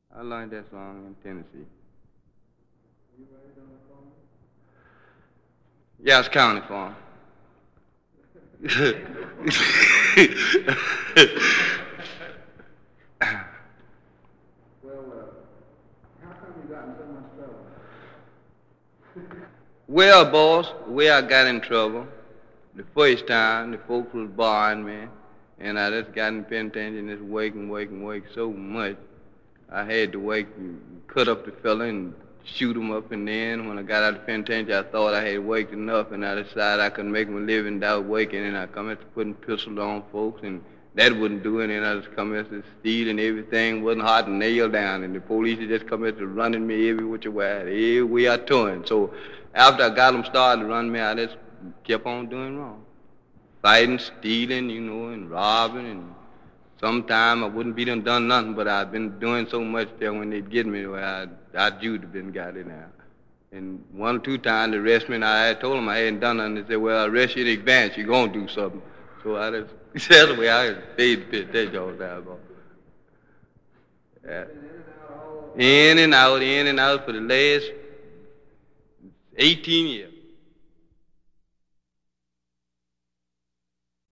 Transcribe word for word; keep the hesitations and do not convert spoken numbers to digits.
I learned that song in Tennessee. You raised on the farm? Yass County farm. Well, uh, how come you got in so much trouble? Well, boss, the way I got in trouble, the first time the folks was barring me, and I just got in the penitentiary and just wake and wake and wake so much, I had to wake and cut up the fella and shoot him up, and then when I got out of the penitentiary, I thought I had waked enough, and I decided I could make my living without waking, and I come after putting pistols on folks, and that wouldn't do it, and I just come after stealing everything, wasn't hot and nailed down, and the police would just come after running me every which way, every way I turned. So after I got them started to run me, I just kept on doing wrong. Fighting, stealing, you know, and robbing, and sometime I wouldn't be done done nothing, but I'd been doing so much there when they'd get me, well, I, I Jude have been got it now. And one or two times they arrested me, and I had told them I hadn't done nothing. They said, well, I arrest you in advance, you're going to do something. So I just, that's the way I stayed the pit that job down about. Yeah. In and out, in and out for the last eighteen years.